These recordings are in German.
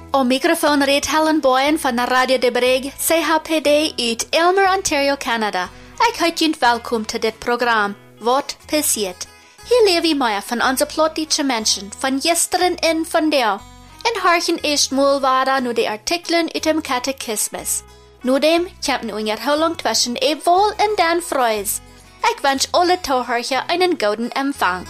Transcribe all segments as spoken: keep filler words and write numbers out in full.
Op microfoon reed Helen Boyen van de Radio de Breg, C H P D uit Aylmer, Ontario, Canada. Ik heet jullie welkom te dit programma, Wat passiert? Hier leven wij van onze plottische mensen, van gisteren en vandaag. En harken eerst moelwaarde naar de artikelen uit dem catechismus. Nudem komt nu een herhaling tussen Ewol en Dan Freus. Ik wens alle toehoorders een gouden empfang.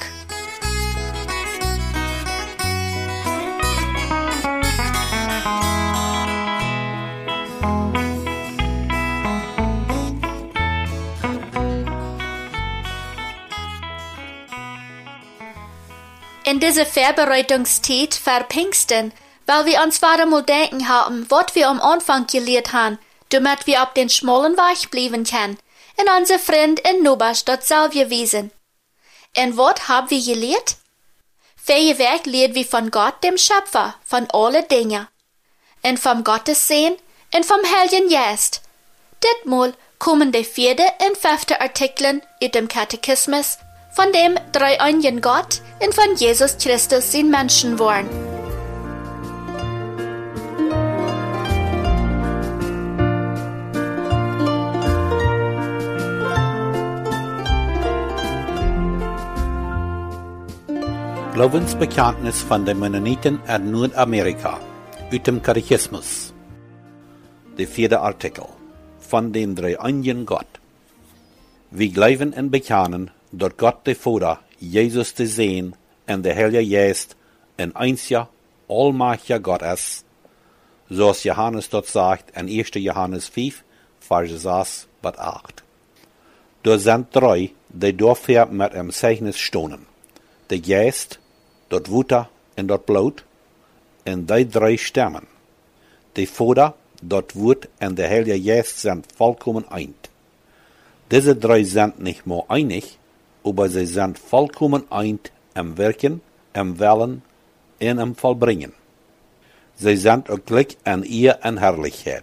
In dieser Vorbereitungszeit für Pfingsten, weil wir uns wieder mal denken haben, was wir am Anfang gelehrt haben, damit wir auf den schmalen Weg bleiben können, und unser Freund in Nobas dort selber wiesen. Und was haben wir gelehrt? Vier Werk lehren wir von Gott, dem Schöpfer, von alle Dinge. Und vom Gottessehen, und vom Heiligen Geist. Ditmal kommen die vierte und fünfte Artikeln aus dem Katechismus, von dem dreieinigen Gott und von Jesus Christus sein Menschen waren. Glaubensbekenntnis von den Mennoniten in Nordamerika, aus dem Katechismus. Der vierte Artikel, von dem dreieinigen Gott. Wir glauben und bekennen, dass Gott der Vater, Jesus der Sohn und der Heilige Geist ein einziger, allmächtiger Gott ist, so als Johannes dort sagt in erster Johannes fünf, Vers sechs bis acht. Da sind drei, die dafür mit dem Zeichnis stonen. Der Geist, dort Wutter und dort Blut, und die drei Stimmen. Der Vater, dort Wut und der Heilige Geist sind vollkommen eint. Diese drei sind nicht nur einig, aber sie sind vollkommen eint im Wirken, im Wollen und im Vollbringen. Sie sind auch gleich an ihr in Herrlichkeit.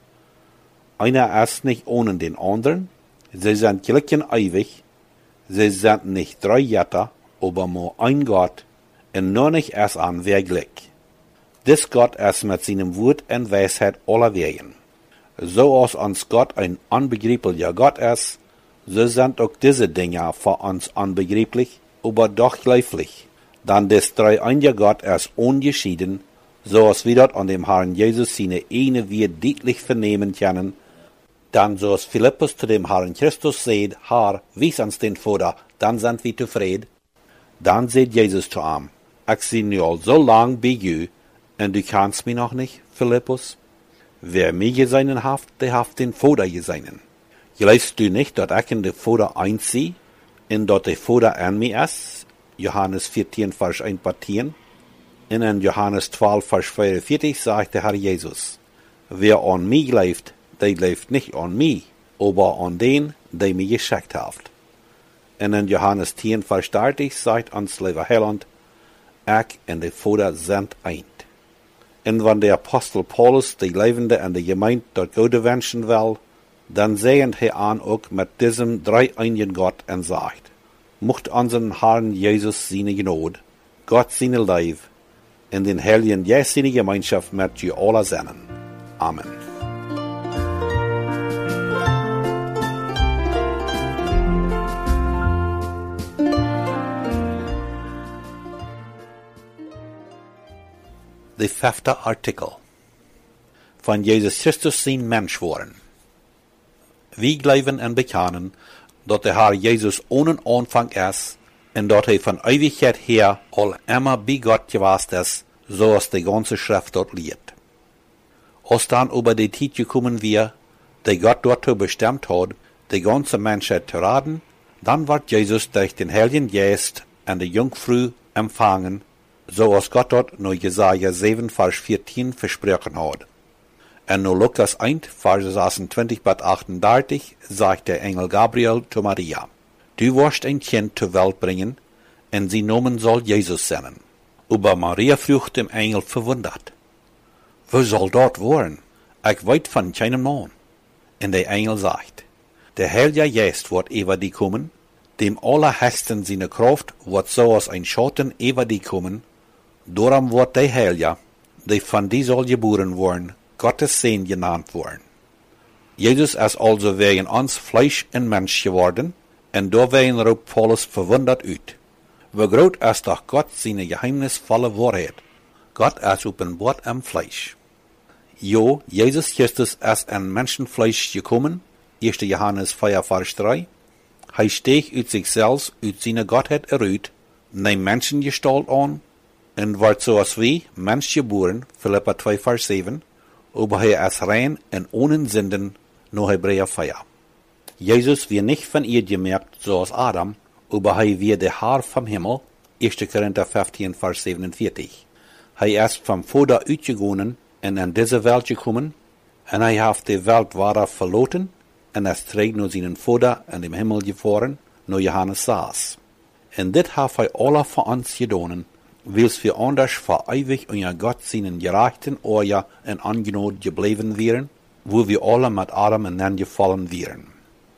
Einer ist nicht ohne den anderen, sie sind gleich und ewig, sie sind nicht drei Götter, aber nur ein Gott, und nur nicht erst an wer gleich. Dies Gott ist mit seinem Wort und Weisheit aller Wegen. So als uns Gott ein unbegreiblicher Gott ist, so sind auch diese Dinge für uns unbegreiflich, aber doch gleiflich. Dann des dreieinige Gott ist ungeschieden, so als wir dort an dem Herrn Jesus seine eine wir deutlich vernehmen können, dann so als Philippus zu dem Herrn Christus sagt, Herr, wies uns den Vater, dann sind wir zufrieden. Dann sagt Jesus zu ihm, ich bin nu so lang bei dir, und du kannst mich noch nicht, Philippus? Wer mir geseinen haft, der haft den Vater geseinen. Glaubst du nicht, dass ich in den Vater einziehe, und dass der Vater an mir ist? Johannes vierzehn, Vers eins bis zehn. Und in Johannes zwölf, Vers vierundvierzig sagt der Herr Jesus, wer an mich glaubt, der glaubt nicht an mich, aber an den, der mich geschickt hat. Und in Johannes zehn, Vers dreißig sagt uns lieber Heiland, ich und der Vater sind eint. Und wenn der Apostel Paulus die Lebende und die Gemeinde dort Gute wünschen will, dann sehen er an auch mit diesem dreieinigen Gott und sagt, mocht unseren Herrn Jesus seine Gnade, Gott seine Liebe, in den Heiligen Geist seine Gemeinschaft mit dir alle sein. Amen. Der fünfte Artikel. Von Jesus Christus sein Mensch worden. Wir glauben und bekennen, dass der Herr Jesus ohne Anfang ist und dass er von Ewigkeit her all immer bei Gott gewesen ist, so als die ganze Schrift dort lehrt. Als dann über die Zeit gekommen wir, die Gott dort bestimmt hat, die ganze Menschheit zu raten, dann wird Jesus durch den Heiligen Geist und die Jungfrau empfangen, so als Gott dort nur Jesaja sieben, Vers vierzehn versprochen hat. Und nur Lukas eins, Vers sechsundzwanzig bis achtunddreißig, sagt der Engel Gabriel zu Maria, du wirst ein Kind zur Welt bringen, und sie Namen soll Jesus sein. Aber Maria frug dem Engel verwundert, wo soll dort wohnen? Ich weiß von keinem Mann. Und der Engel sagt, der Heilige Geist wird über die kommen, dem Allerhöchsten seine Kraft wird so als ein Schatten über die kommen, darum wird der Heilige, die von die soll geboren worden, Gottes Sohn genannt worden. Jesus ist also wegen uns Fleisch und Mensch geworden, und da wegen roept Paulus verwundert uit. Wie groot ist doch Gott seine geheimnisvolle Wahrheit. Gott ist openbaart am Fleisch. Jo, Jesus Christus ist in Menschenfleisch gekommen, erster Johannes vier, Vers drei. Hij steeg uit zichzelf, uit seine Gottheit eruit, neem Menschengestalt an, und wordt zoals wie, Mensch geboren, Philippa zwei, Vers sieben, aber hij ist rein und ohne Sünden, no Hebräer vier. Jesus wird nicht von ihr gemerkt, so als Adam, aber hij wird der Haar vom Himmel, erster Korinther fünfzehn, Vers siebenundvierzig. Hij ist vom Vater uitgegangen und in diese Welt gekommen, und hij hat die Welt wahrer verloren, und es trägt nur seinen Vater in dem Himmel gefahren, nur Johannes saß. Und dit hat hij alle für uns gedonen, wils wir anders für ewig unter Gott seinen gerechten Ohr und Angenot geblieben wären, wo wir alle mit Adam ineinander gefallen wären.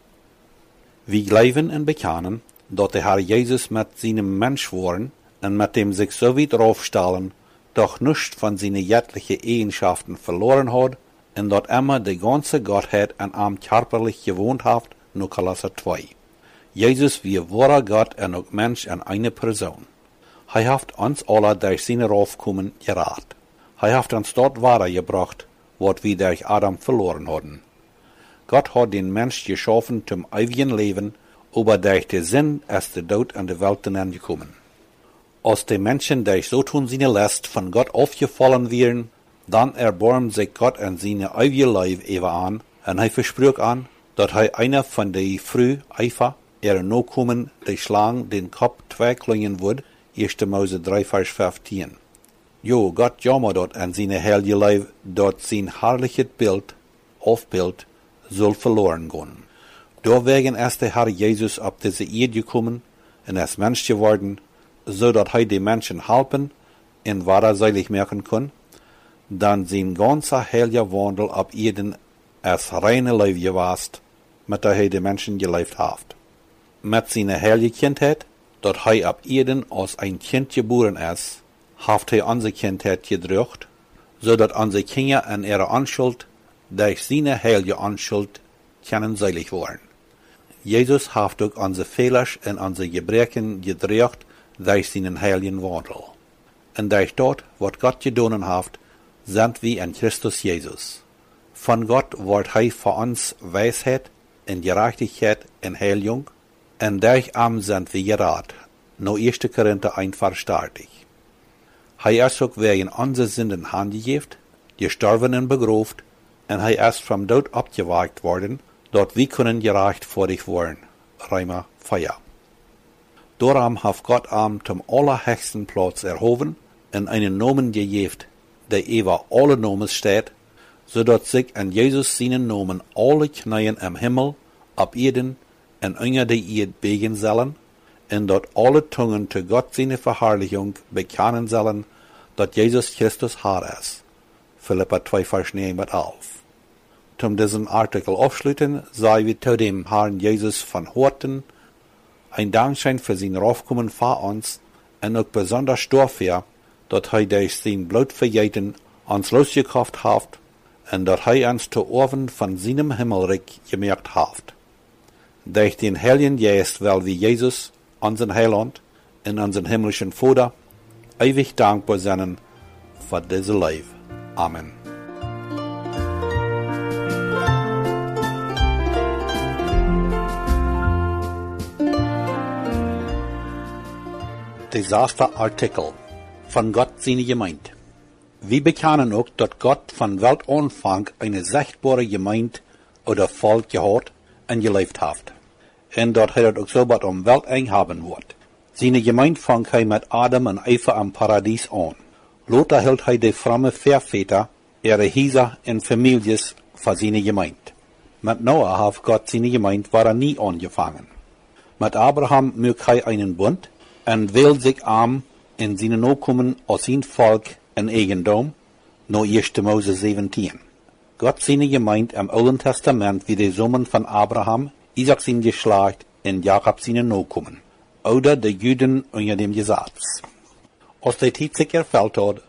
Wir glauben und bekennen, dass der Herr Jesus mit seinem Mensch waren und mit dem sich so weit draufstellen, doch nicht von seinen göttlichen Eigenschaften verloren hat und dass immer die ganze Gottheit an ihm körperlich gewohnt hat, nur Kolosser zwei. Jesus wie wahrer Gott und auch Mensch in eine Person. Er hat uns alle durch seine Raufkommen gerat. Er hat uns dort weitergebracht, was wir durch Adam verloren hatten. Gott hat den Mensch geschaffen zum ewigen Leben, aber durch den Sinn ist der Tod an die Welt hineingekommen. Als die Menschen durch so tun seine Last von Gott aufgefallen wären, dann erbarmt sich Gott an seine ewige Leib über an, und er versprach an, dass er einer von den früh Eifer, er no kommen, die Schlangen den Kopf zweiklingen wird, erster Mose drei, Vers fünfzehn. Jo, Gott jammer dort an seine heilige Leib, dort sein herrliches Bild, Aufbild, soll verloren gehen. Deswegen ist der Herr Jesus auf diese Erde gekommen und ist Mensch geworden, so dass er die Menschen helfen und wahrer seilig merken kann, dann sein ganzer heiliger Wandel auf Erden als reine Leib gewesen, mit der er die Menschen gelebt hat. Mit seiner heiligen Kindheit, dass er auf Erden als ein Kind geboren ist, hat er unsere Kindheit gedrückt, so dass unsere Kinder in ihrer Anschuld durch seine heilige Anschuld können seilig werden. Jesus hat auch unsere Fehler und unsere Gebrechen gedrückt durch seinen heiligen Wandel. Und durch dort, was Gott getan hat, sind wir in Christus Jesus. Von Gott wird er für uns Weisheit und Gerechtigkeit und Heilung, und durch ihn sind wir gerat. No erster Korinther eins, Vers dreißig. Er ist auch wegen unserer Sünden hingegeben, gestorben und begraben, und er ist vom Tod abgewagt worden, dort wir können gerecht vor dich werden. Römer vier. Darum hat Gott ihm zum allerhöchsten Platz erhoben und einen Namen gegeben, der über alle Namen steht, so dass sich an Jesus seinen Namen alle Knien im Himmel, auf Erden und unter der Erde beugen sollen, und dort alle Zungen zu Gott seine Verherrlichung bekennen sollen, dass Jesus Christus Herr ist. Philippa zwei, Vers neun bis elf. Zum diesen Artikel aufschließen, sei wir zu dem Herrn Jesus von Horten ein Dankschein für sein Raufkommen vor uns und auch besonders dafür, dass er durch sein Blut verjäten uns losgekauft hat und dass er uns zu Ohren von seinem Himmelreich gemerkt hat. Durch den Heiligen Geist weil wir Jesus, unseren Heiland und unseren himmlischen Vater, ewig dankbar sein für diese Leib. Amen. Desaster Artikel von Gott seine Gemeinde. Wir bekennen auch, dass Gott von Weltanfang eine sichtbare Gemeinde oder Volk gehabt und gelebt hat. Und dass er das auch so was um Welt einhaben wird. Seine Gemeinde fang er mit Adam und Eva am Paradies an. Lothar hält er die fromme Väter, ihre Häuser und Familien für seine Gemeinde. Mit Noah hat Gott seine Gemeinde war er nie angefangen. Mit Abraham mögt er einen Bund und wählt sich arm in seine Nachkommen aus sein Volk und Eigendom, no erster Mose siebzehn. Gott seine Gemeinde im Alten Testament wie die Sohn von Abraham, Isaac sein Geschlecht und Jakob seine Nachkommen, oder die Juden unter dem Gesetz. Als die Zeit sich erfüllt hat,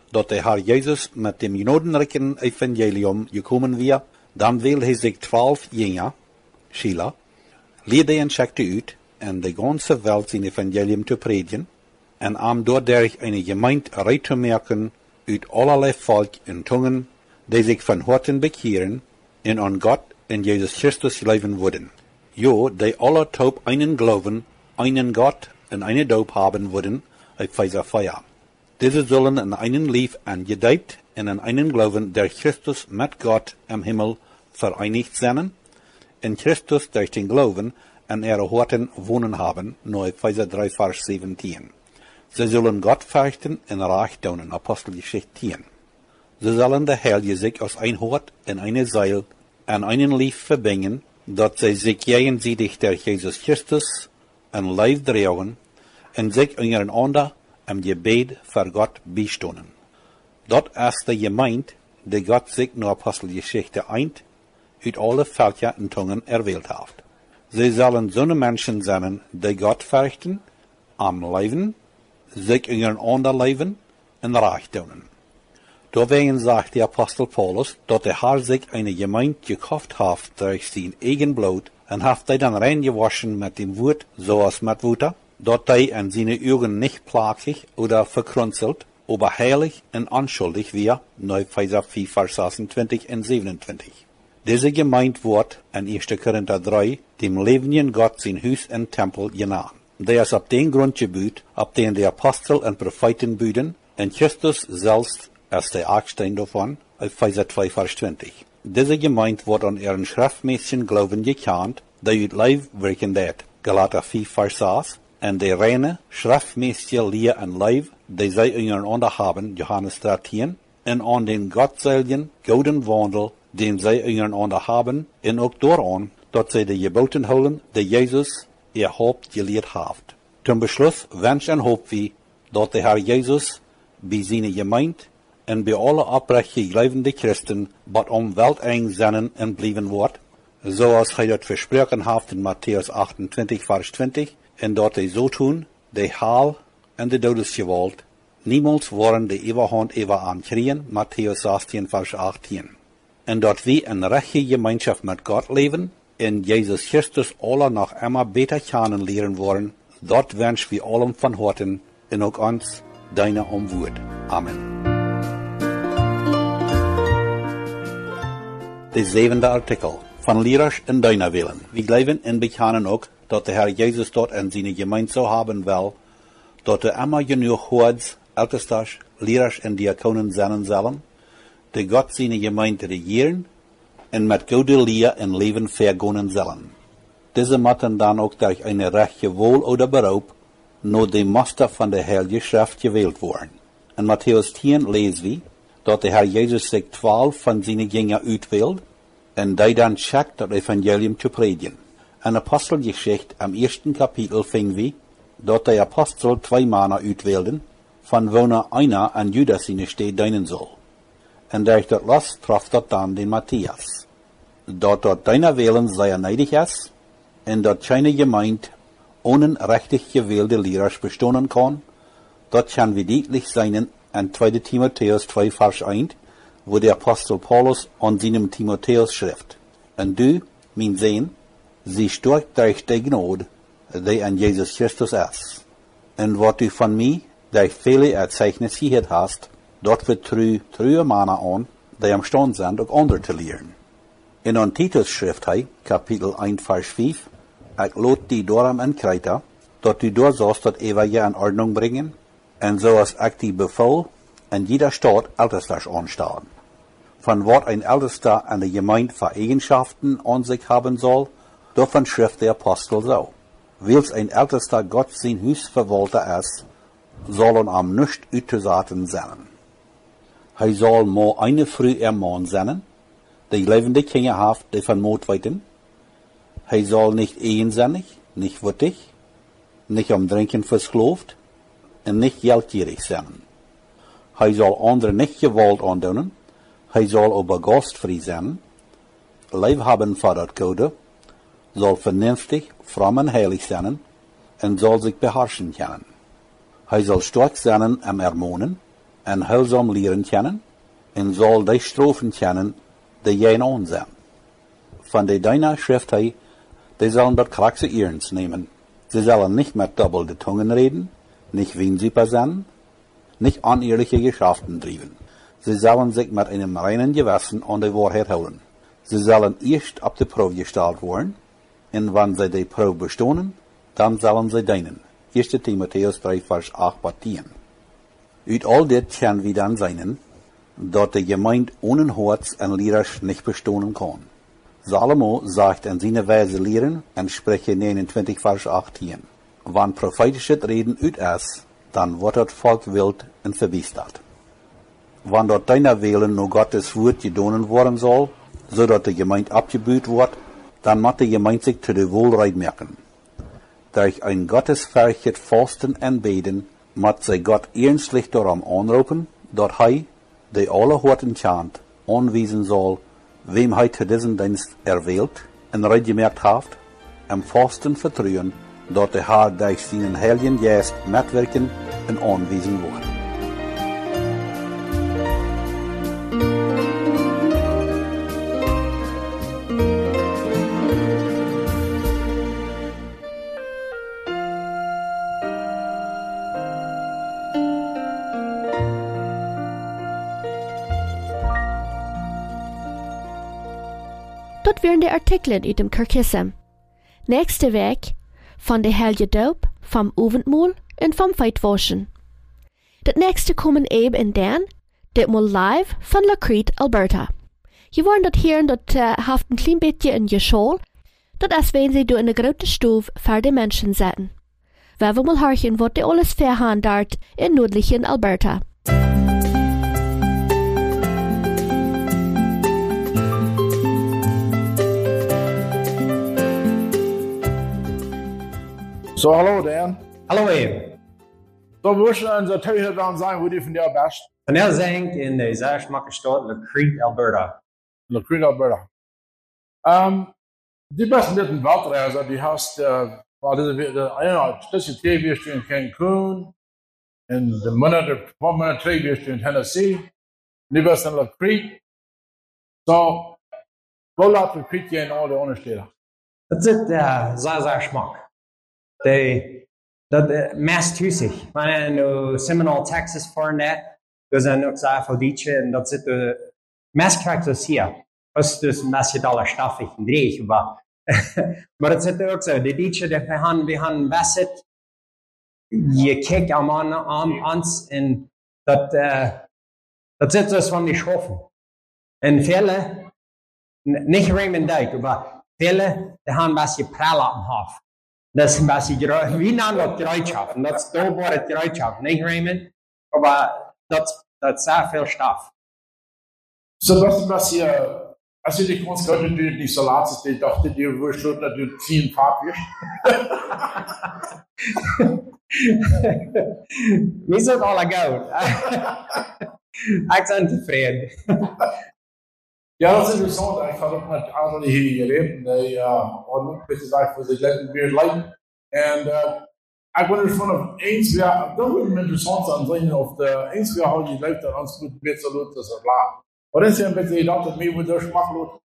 dat der Herr Jesus mit dem genodenreichen Evangelium gekommen wir, dann wählte er sich zwölf Jünger, Schüler, leerde en schickte uit, en de ganze Welt sein Evangelium zu predigen, en am dadurch eine Gemeinde reitzumerken, uit allerlei Volk en Zungen, die sich von Horten bekehren, en an Gott in Jesus Christus leben würden. Jo, die alle taub einen Glauben, einen Gott und eine Doop haben würden, auf Epheser vier. Diese sollen in einen Lief angedeiht und in einen Glauben, der Christus mit Gott im Himmel vereinigt sein, in Christus durch den Glauben an ihre Horten wohnen haben, nur Epheser drei, Vers siebzehn. Sie sollen Gott fürchten und Reich tun, Apostelgeschichte zehn. Sie sollen der Heilige sich aus ein Hort in eine Seil an einen Lief verbringen, dat sie sich gegenseitig durch Jesus Christus ein Leib drehen und sich untereinander im Gebet für Gott beistehen. Dort ist die Gemeinde, die Gott sich nur Apostelgeschichte eins uit alle Völker und Zungen erwählt hat. Sie sollen so Menschen sein, die Gott fürchten, am Leben, sich untereinander leben und Reich tun. Deswegen sagt der Apostel Paulus, dass der Herr sich eine Gemeinde gekauft hat durch sein eigen Blut und hat er dann reingewaschen mit dem Wort, so als mit Wasser, dass er in seine Augen nicht plagig oder verkrunzelt, aber heilig und unschuldig wie, nach Epheser vier, Vers sechsundzwanzig und siebenundzwanzig. Diese Gemeinde wird in erster Korinther drei dem lebenden Gott sein Haus und Tempel genannt. Der ist auf den Grund gebaut, auf den die Apostel und Propheten bauten, und Christus selbst ist der Eckstein davon, Epheser zwei, Vers zwanzig. Diese Gemeinde wird an ihren schriftmäßigen Glauben gekannt, der ut Leib wirken dat, Galater vier, Vers sechs, und die reine, schriftmäßige Lehre und Leib, die sie untereinander haben, Johannes dreizehn, und an den gottseiligen, gouden Wandel, den sie untereinander haben, und auch daran, dass sie die Geboten holen, die Jesus ihr Haupt gelehrt hat. Zum Beschluss wünscht und hoffen wir, dass der Herr Jesus bei seiner Gemeinde und bei allen aufrecht glaubenden Christen bald um Welt eng sein und bleiben wird, so als er das versprochen hat in Matthäus achtundzwanzig, Vers zwanzig, und dort er so tun, die Heil und die Todesgewalt niemals wollen die Eberhand über ankriegen, Matthäus sechzehn, Vers achtzehn. Und dort wir in rechte Gemeinschaft mit Gott leben, in Jesus Christus alle noch immer besser kennenlernen wollen, dort wünschen wir allem von Horten und auch uns deine Umwut. Amen. Der siebente Artikel von Lehrers in deiner Willen. Wir glauben und bekennen auch, dass der Herr Jesus dort in seine Gemeinde so haben will, dass er immer genug Hords, Ältestas, Lehrers und Diakonen sein sollen, die Gott seine Gemeinde regieren und mit guter Lehre und Leben vergehen sollen. Diese müssen dann auch durch eine rechte Wohl oder Beruf nur dem Muster von der Heiligen Schrift gewählt worden. In Matthäus zehn lesen wir, dass der Herr Jesus sich zwölf von seinen Jüngern auswählt und die dann schickt, das Evangelium zu predigen. In Apostelgeschichte am ersten Kapitel finden wir, dass die Apostel zwei Männer auswählten, von wo einer an Judas seine Stelle dienen soll. Und durch das Los traf dort dann den Matthias. Dort dort deiner Wählen sehr neidig ist, und dort keine Gemeinde ohne rechtlich gewählte Lehrer bestehen kann, dort kann wir deutlich sein in zweiter Timotheus zwei, Vers eins, wo der Apostel Paulus an seinem Timotheus schrift. Und du, mein Sohn, sie stark durch die Gnade, die an Jesus Christus ist. Und was du von mir durch viele Erzeugnisse gehört hast, dort wird true, true Männer an, die am Stand sind, auch andere zu lehren. In an Titus schrift er, Kapitel eins, Vers fünf, ich lot die darum in Kreta, dort du dort sollst das Ewige in Ordnung bringen, und so als ich die befohl, in jeder Stadt Ältestas anstellen. Von was ein Ältester an der Gemeinde für Eigenschaften an sich haben soll, davon schrift der Apostel so. Wils ein Ältester Gott sein Hausverwalter ist, sollen am nicht utzusaten sein. Er soll mo eine Früh er Mann sein, die lebende Kinder hat, die von Mord weiten. Er soll nicht ehensinnig, nicht wittig, nicht am Trinken versklavt und nicht geldgierig sein. Er soll andere nicht Gewalt andoen, er soll aber gastfrei sein, Leib haben für das Gute, soll vernünftig, fromm und heilig sein und soll sich beherrschen können. Er soll stark sein am Ermahnen en heilzaam leren kennen, en zal die strofen kennen die jij aan zijn. Van die deiner schrift hij, die sollen dat kraxe ernst nehmen. Sie sollen nicht mit doppel de Tungen reden, nicht Wiensiper sein, nicht unehrliche Geschäften treiben. Sie sollen sich mit einem reinen Gewissen an die Wahrheit halten. Sie sollen erst auf die Probe gestellt werden, und wenn sie die Probe bestehen, dann sollen sie dienen. erster Timotheus drei, Vers acht bis zehn. Uit all dit kann wir dann sein, dass die Gemeinde ohne Herz und Lehrers nicht bestehen kann. Salomo sagt in seine Weise lehren, in Sprüche neunundzwanzig, Vers achtzehn. Wann prophetisches Reden ut ist, dann wird das Volk wild und verwüstet. Wann dort deiner Wählen nur Gottes Wort gedonen worden soll, so dass die Gemeinde abgebüht wird, dann muss die Gemeinde sich zu der Wohlreit merken. Durch ein gottesfürchtet Fasten und Beten, muss sie Gott ernstlich darum anrufen, dass er, der alle Horten kennt, anweisen soll, wem er zu diesem Dienst erwählt und recht gemerkt hat, im Fasten vertrauen, dass der Herr durch seinen Heiligen Geist mitwirken und anweisen wird. Dat wären die Artikeln uit dem Kirchism. Nächste Week van de Heilige Doop, vom Avondmahl en vom Feitwaschen. Dat nächste kommen eben in dan, ditmaal live van La Crete, Alberta. Je worden dat hier dat uh, haft een klein beetje in je school, dat als wenn sie du in de grote stoof voor de mensen zetten. We willen mal horchen wat de alles verhaan dort in noordlichen Alberta. So, hallo Dan. Hallo Eve. So, we willen onze thuis dan zijn, hoe die van jou best? Vandaag zijn in de zeer smakke stad La Crete, Alberta. La Crete, Alberta. Um, die best met een waterreizer, die hast, uh, well, dit de ene, tussen twee weerst in Cancun, en de mannen, de twee mannen, twee weerst in Tennessee, die best in La Crete. So, wo laat La Crete je in al de ondersteden? Dat zit uh, zeer, zeer smak. De, dat uh, meest thuisig. Maar in Seminole, Texas, voor net, dus en ook zeer veel dietje, en dat zit de meest krijgt hier. Dat is dus meest je dollar staffig en dreig, maar, maar dat zit ook zo. De dietje, we gaan, we gaan wesset, je kijkt aan, aan ons, en dat, uh, dat zit dus van die schoffen. En vele, niet Raymond Dijk, maar vele, die gaan best je prallen aan af. Dat is een beetje, wie naam dat gereedschap? En dat is doorbaar het gereedschap, niet Raymond? Maar dat, dat is zeer veel staf. So, dat is een beetje, als je die kans gaat, doe je niet zo laat, dus ik dacht dat je voorsloot dat je tien papjes. Wie is het alle goud? Ik ben tevreden. Ja, dat is interessant. Ik had ook met anderen hier geleerd. Die hadden ook een beetje gezegd voor zich letten weer leiden. En uh, ik ben er van eens weer, dat wordt interessant aan zijn, of de eens weer hoe je leeft en ons moet beter doen, dat is bla. Maar dan is een beetje dat het mee wordt door smak loopt.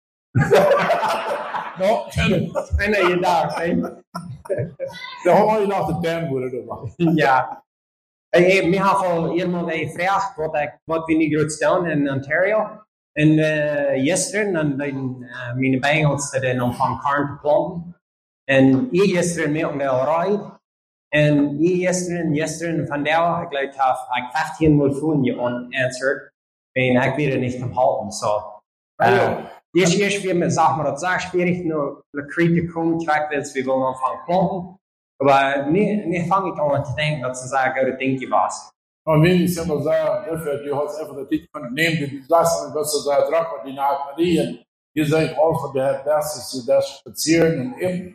Nou, en dan je daar, hè? Dan hoor je nog de band worden doen. Ja. Ik heb al iemand gevraagd wat, ik, wat we nu gaan stellen in Ontario. En uh, gisteren, dan zijn uh, mijn bengels dan van karn te planten. En hier gisteren met een rijden. En hier gisteren, gisteren vandaag, ik geloof dat ik vijftien miljoen je unanswered. En ik weet het niet te houden. So, uh, dit is weer, zeg maar, dat is schwierig naar La Crete te komen. Kijk, dat we willen van planten. Maar nu, nu vang ik aan te denken dat ze zeggen dat het dingetje was. Maar wie is immer sagen, du hast einfach das Lied von nehmen, die lassen, was du sagst, dran mit die Nachmarie, und ihr seid auch von der Bestes, zu das spazieren und eben.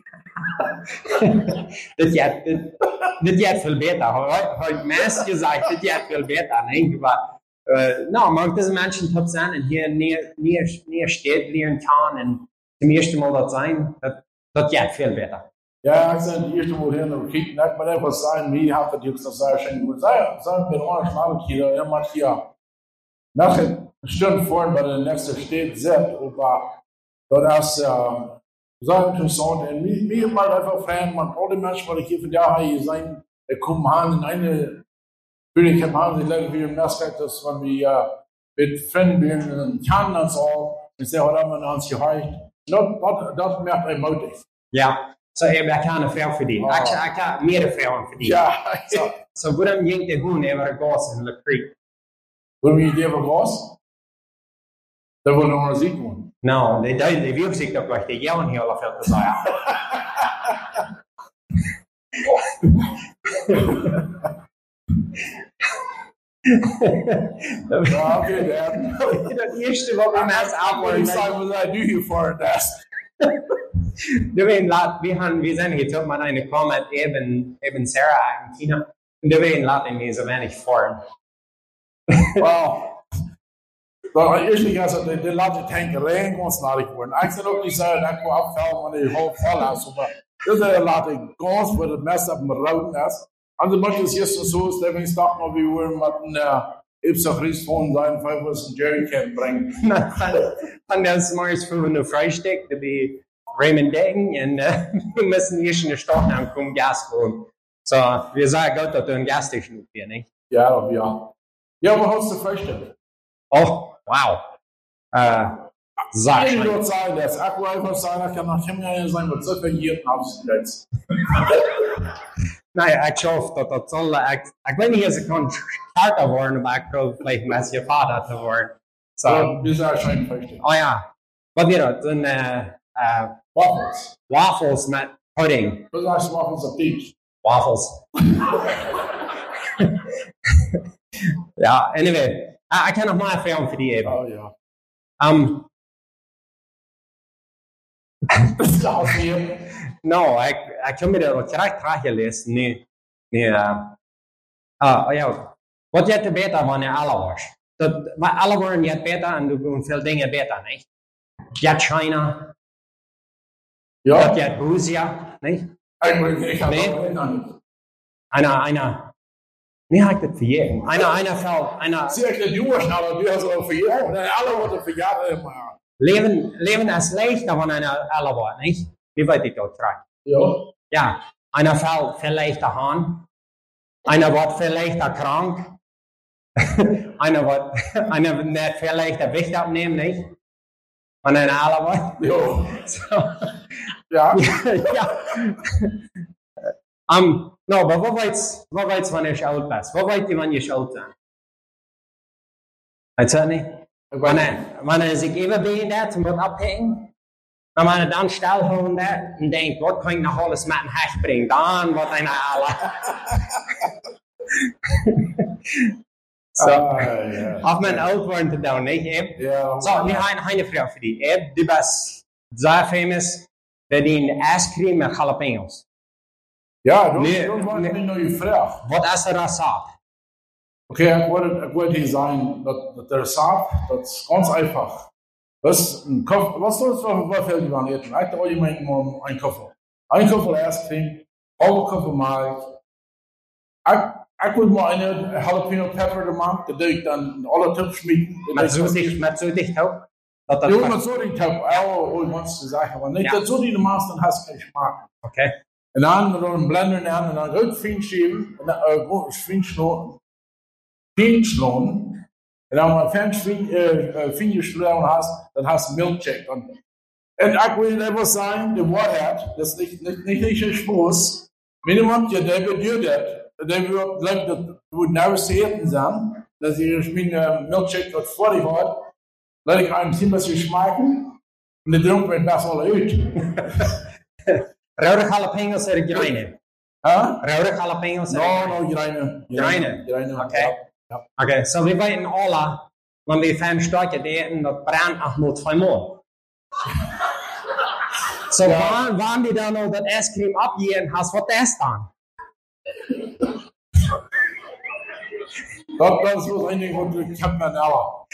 Das geht viel besser. Heute meist gesagt, das geht viel besser. Aber, äh, no, man diese Menschen top sein und hier näher, näher, näher steht lernen kann und zum ersten Mal das sein, das, das geht viel besser. Ja, ik zei de eerste woord hier naar kijken. Ik moet even zeggen, wie had het juist dat zij schenken. Zij, zij ben anders naar hier. Er moet hier nog een stunde voor bij de nächste steed zet. Maar dat is zo interessant. En mij maakt einfach vreemd, want alle mensen wat ik hier vandaag hier zijn, die komen aan in een, ik heb aan, die leven weer in Neskijk, dat van we met vrienden en kennen ons al. En zeggen, wat hebben we ons gehoord. Dat, dat maakt mij moedig. Ja, så jag jag kan en vrouw verdienen. Oh. Ik ik kan meer vrouwen verdienen. Ja. Så så waarom ging de hun over gas in de creek? Waarom je die over gas? Dat wordt nog een ziek worden. Nou, de de de wil zich dat wacht. Ik jou heel veel te zeggen. Ja, oké, dan. Dat eerste wat we mensen What afhoren. what I do here for that? Du wen laat wir han wir sind jetzt auch mal eine Comment eben eben Sarah in China. Und du wen laat in mir so wenig vor. Well, well, eerst als de de laatste tank alleen gewoon snarig worden. Ik zou ook niet zeggen dat ik wil afvallen wanneer je hoofd valt. Maar dit is laat ik gas voor het mes op mijn rood is. En de moet is eerst zo is dat we stap nog weer weer met een Ipsa Friesphone zijn vijf was een jerrycan brengen. Und dann ist morgens für eine Frühstück, da bin Raymond Degen und äh, wir müssen hier schon in der Stadt ankommen, Gas holen. So, wir sagen Gott, dass du ein Gasstation hier, nicht? Ja, ja. Ja, wo hast du Frühstück? Oh, wow. Äh, sag Ich schon. würde sagen, das Akku einfach sagen, ich kann nach Himmel sein, was so vergiert aufsetzt. Nee, ik geloof dat dat zal. Ik, ik weet niet of ik kan starter worden, maar ik geloof vielleicht met je vader te worden. So, So, wir sind schon Frühstück. oh ja. Wat weer dat? Een uh, uh, Waffles. waffles met pudding. Was heißt Waffles auf Deutsch? Waffles. Ja, anyway. Uh, ik kan nog maar veel voor die even. Oh ja. Um, Das hier. no, ik, ik kan me dat direct teruggelezen. Nee, nee. Uh, uh, oh ja. Wat je te beter wanneer alle was. Dat, maar alle worden je beter en doen veel dingen beter, niet? Je hebt China, Ja. je hebt Russia, niet? Ich, ich habe Nee. nee. Nein. Einer, einer, nee, habe ich das für jeden. Einer, einer Fall, einer, Zie ik dat jongens nou, die hebben al verjaard. Nee, alle worden verjaard. Maar Leben, Leben ist leichter, wenn einer alle wird, nicht? Wie weit ich dort frage. ja. Ja, einer fällt vielleicht daheim, einer wird vielleicht krank, einer wird, einer wird nicht vielleicht der Gewicht abnehmen, nicht? Wenn einer alle wird. Ja. So. Ja. Ja. Um, no, aber wo weit's, wo weit's, wenn ich alt bist? Wo weit die, wenn ich alt bin? Weißt du nicht? Wenn er, wenn er sich even behindert und wird abhängen, dann wenn er dann stillhouden dat und denkt, wat kan ik nog alles met een hecht brengen? Dan wordt hij naar alle. So, Ah, ja. auf mein alt worden te doen, niet? Eb? Ja. So, nu ga ik een vraag voor die. Eb, du bist sehr famous für den ice cream met jalapenos. Ja, dat Nee, dat was nee. een nieuwe vraag. Wat is er dat saap? Okay, ich wollte, ich wollte hier sagen, dass, dass der Saab, das ist ganz einfach. Was, ein Koffer, was soll es für was fällt über nicht? Ich dachte, oh, jemand mal ein Koffer. Ein Koffer erst kriegen, halbe Koffer mal. Ich, ich würde mal eine Jalapeno Pepper gemacht, da würde ich dann alle Tipps schmieden. Met zo dicht, met zo dicht ook? Dat dat Ja, mit so den Tipp, oh, oh, ganz zu sagen, aber nicht, Ja. dass so die du machst, dann hast du keinen Geschmack. Oké. Und dann mit einem Blender nehmen und dann gut fein schieben, und dann, äh, gut, fein schlagen. Fein schlagen. Und dann, wenn du fein, äh, fein geschlagen hast, dann hast du Milkshake. Und, und ich will etwas sagen, der Wahrheit, das ist nicht, nicht, nicht, nicht ein Spaß. Wenn jemand, ja, der bedeutet das, der wird, gleich, das wird nervös sein, dass ich mein Milkshake dort vor dir hat, lass ich einem ziemlich bisschen schmecken, und der trinkt mir das alle aus. Rode jalapenos er graine. Huh? Rode jalapenos er No, no, Greine. Greine? Greine. Okay. Ja. Oké, so wir weten alle, wenn wir fem Stücke eten, dat brennt auch nur zweimal. So, Ja. wann, wann die dann noch das Ice Cream abgehen hast, was das dann? Dat, dat is wat een ding wat ik heb met Ella.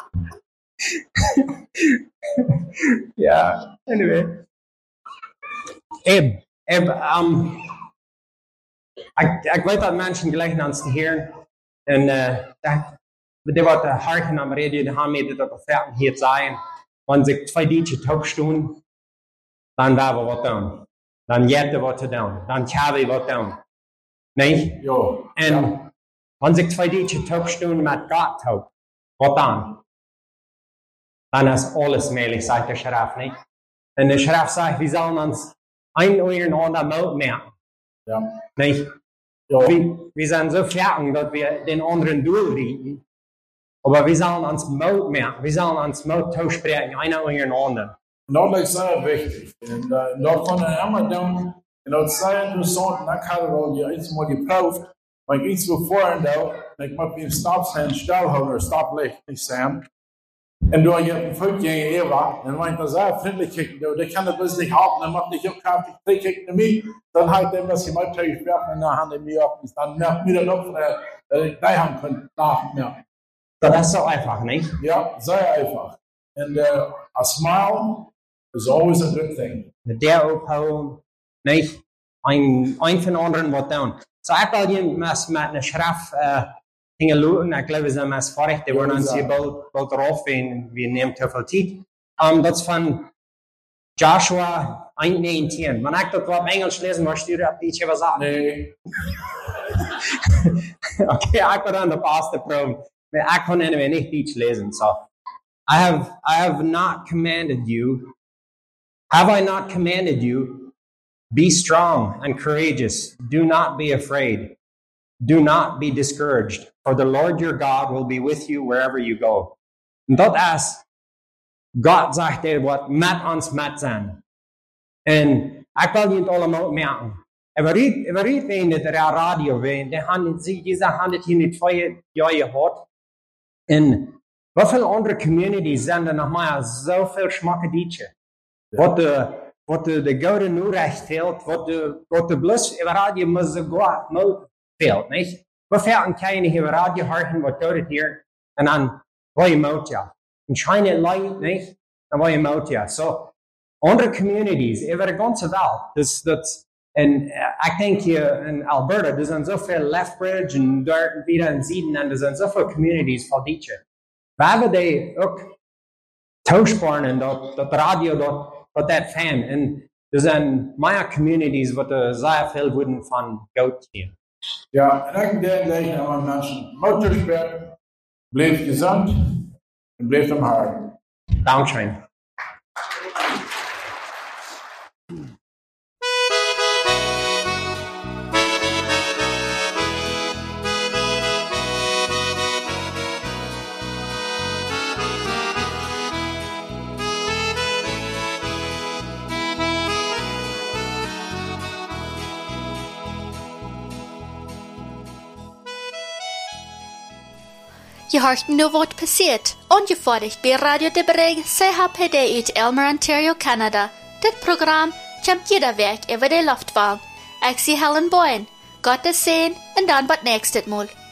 Ja, anyway. Eb, eb, um, ik, ik weet dat mensen gelijk aan te horen. En uh, dat, dat wat de harken aan reden, die gaan met dat offerten hier zijn. Want ik twee dietje topstoen, dan waren we wat doen. Dan jette wat te doen. Dan gaan we wat doen. Nee? Jo. En Ja. als ik twee dietje topstoen met God top, wat dan? Dan is alles mogelijk, zegt de sheriff, niet? En de sheriff zegt, we zullen ons een uur aan de mout maken. Ja. Nee? Jo. Wir, wir sind so fertig, dass wir den anderen durchrichten. Aber wir sollen uns Mut machen. Wir sollen uns Mut aussprechen, einer und den anderen. En dat is zeer wichtig. En uh, dat kan je allemaal doen. En dat is zeer interessant. En dan kan je wel je iets meer geproefd. Maar ik iets voor doe. En ik moet je een stopstaan stilhouden. Stoplicht niet zijn. En door je een voetje in je eeuwen. En wanneer je zeer vriendelijk kijkt. Dat kan het best niet helpen. Dan mag je ook krachtig kijken naar mij. Dan ga ik dan dat je mij tegenwerken. En dan gaan die mij op. Dan merkt mij dat ook. Dat ik die hem kan nachmerken. Das ist so einfach, nicht? Ja, sehr einfach. And uh, a smile is always a good thing. Der ophouden, nicht? Ein, ein von anderen was tun. So, ich will jemand mit einer Schrift äh, hingelooten. Ich glaube, wir sind jetzt fertig. Die werden uns hier bald, bald drauf, wenn wir nehmen zu viel Zeit. Um, das ist von Joshua eins neunzehn. Wenn ich das auf Englisch lesen möchte, du auf die was sagen. Nee. Okay, ich will dann die Pastor proben. I can anyway nicht Deutsch lesen. So, I have, I have not commanded you. Have I not commanded you? Be strong and courageous. Do not be afraid. Do not be discouraged. For the Lord your God will be with you wherever you go. Und dat is, God sagt er wat met ons met zijn. En ik wil niet allemaal merken. Er riet, er riet een dat er radio was. Die hadden, diese hadden hier niet twee jaar gehad. En wat veel andere communities zijn er nog maar zoveel smakke dietje. Wat de, wat de, de gouden Noorrecht veelt, wat de, wat de blus over radio moet zo goed moet veelt, niet? We veelten keine over radio horen, wat doet het hier, en dan wat je moet ja. En schijnt het light, niet? En wat je moet ja. So, andere communities over de ganze wereld. Dus dat, en uh, ik denk hier in Alberta, er zijn zoveel Lethbridge en daar weer in Zieden, en er zijn zoveel communities van dietje. We hebben die ook toespannen, dat, dat radio, dat, dat dat fan. En er zijn meer communities wat er zeer veel worden van goud hier. Ja, en ik denk dat je aan mensen moet werken, blijf gezond en blijf hem hard. Dankzij. Je hoort nu wat passeert, ongevordigd bij Radio de Breg C H P D uit Elmer, Ontario, Canada. Dit programma komt jeder week over de luchtbaan. Ik zie Helen Boyen. God de zegen en dan wat nächstes Mal.